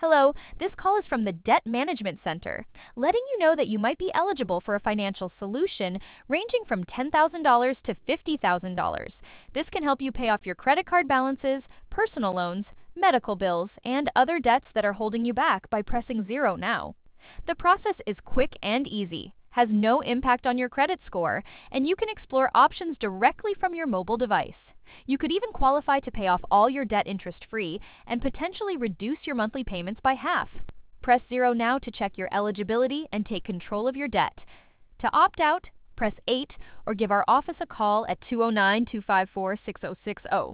Hello, this call is from the Debt Management Center, letting you know that you might be eligible for a financial solution ranging from $10,000 to $50,000. This can help you pay off your credit card balances, personal loans, medical bills, and other debts that are holding you back by pressing zero now. The process is quick and easy, has no impact on your credit score, and you can explore options directly from your mobile device. You could even qualify to pay off all your debt interest-free and potentially reduce your monthly payments by half. Press zero now to check your eligibility and take control of your debt. To opt out, press 8 or give our office a call at 209 254 6060.